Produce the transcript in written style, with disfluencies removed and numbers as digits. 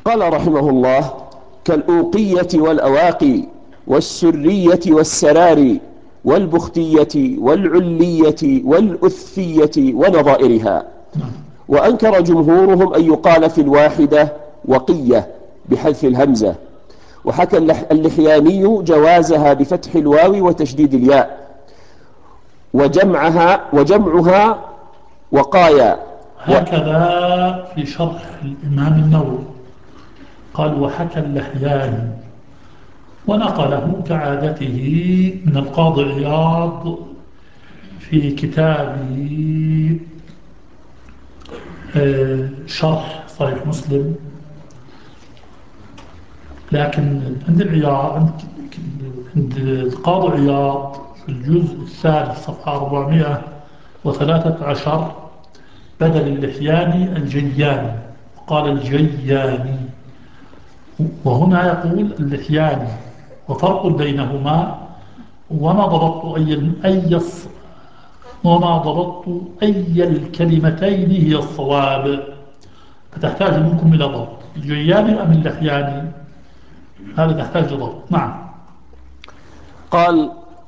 قال رحمه الله: كالأوقية والأواقي والسرية والسرار والبختية والعلية والأثفية ونظائرها. وأنكر جمهورهم أن يقال في الواحدة وقية بحذف الهمزة. وحكى اللحياني جوازها بفتح الواو وتشديد الياء، وجمعها وقايا. هكذا في شرح الإمام النووي قال: وحكى اللحياني، ونقله كعادته من القاضي عياض في كتابه شرح صحيح مسلم. لكن عند عند القاضي عياض في الجزء الثالث صفحة 413 بدل اللحياني الجياني، قال الجياني، وهنا يقول اللحياني، وفرق بينهما. وما ضبطت أي الكلمتين هي الصواب، فتحتاج منكم إلى ضبط الجياني أم اللحياني، هذا تحتاج ضبط. نعم. قال: